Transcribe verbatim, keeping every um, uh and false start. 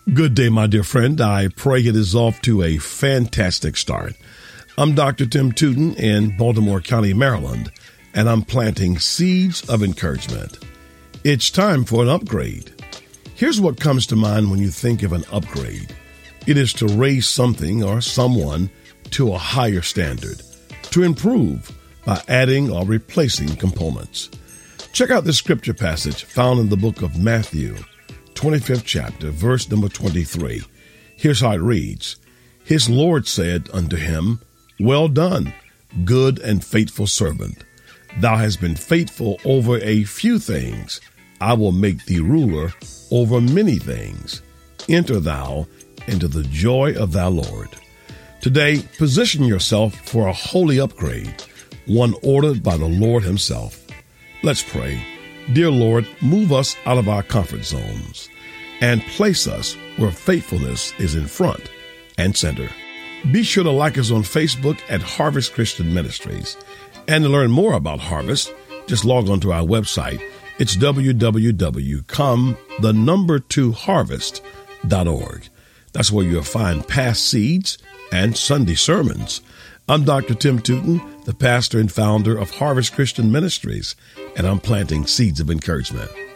Good day, my dear friend. I pray it is off to a fantastic start. I'm Doctor Tim Tootin in Baltimore County, Maryland, and I'm planting seeds of encouragement. It's time for an upgrade. Here's what comes to mind when you think of an upgrade. It is to raise something or someone to a higher standard, to improve by adding or replacing components. Check out this scripture passage found in the book of Matthew, twenty-fifth chapter, verse number twenty-three. Here's how it reads. His Lord said unto him, Well done, good and faithful servant. Thou hast been faithful over a few things. I will make thee ruler over many things. Enter thou into the joy of thy Lord. Today, position yourself for a holy upgrade, one ordered by the Lord himself. Let's pray. Dear Lord, move us out of our comfort zones and place us where faithfulness is in front and center. Be sure to like us on Facebook at Harvest Christian Ministries. And to learn more about Harvest, just log on to our website. It's w w w dot come the number two harvest dot org. That's where you'll find past seeds and Sunday sermons. I'm Doctor Tim Tootin, the pastor and founder of Harvest Christian Ministries, and I'm planting seeds of encouragement.